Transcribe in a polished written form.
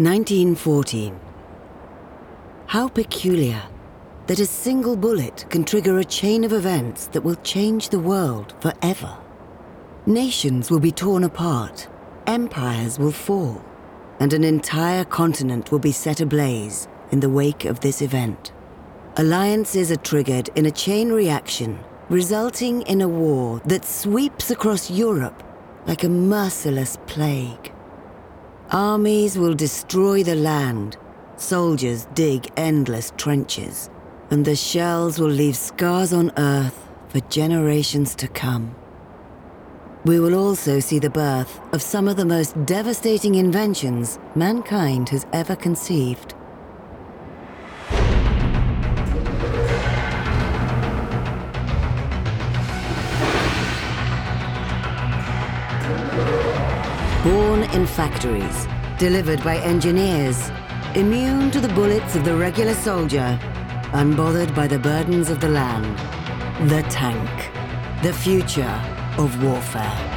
1914. How peculiar that a single bullet can trigger a chain of events that will change the world forever. Nations will be torn apart, empires will fall, and an entire continent will be set ablaze in the wake of this event. Alliances are triggered in a chain reaction, resulting in a war that sweeps across Europe like a merciless plague. Armies will destroy the land, soldiers dig endless trenches, and the shells will leave scars on Earth for generations to come. We will also see the birth of some of the most devastating inventions mankind has ever conceived. Born in factories, delivered by engineers, immune to the bullets of the regular soldier, unbothered by the burdens of the land. The tank, the future of warfare.